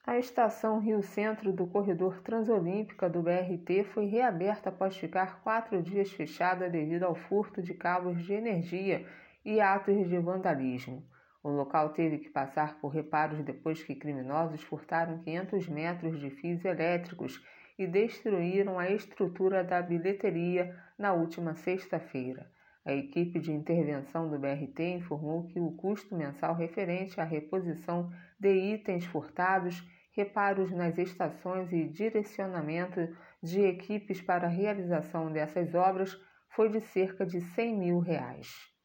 A estação Rio Centro do Corredor Transolímpica do BRT foi reaberta após ficar 4 dias fechada devido ao furto de cabos de energia e atos de vandalismo. O local teve que passar por reparos depois que criminosos furtaram 500 metros de fios elétricos e destruíram a estrutura da bilheteria na última sexta-feira. A equipe de intervenção do BRT informou que o custo mensal referente à reposição de itens furtados, reparos nas estações e direcionamento de equipes para a realização dessas obras foi de cerca de R$ 100 mil.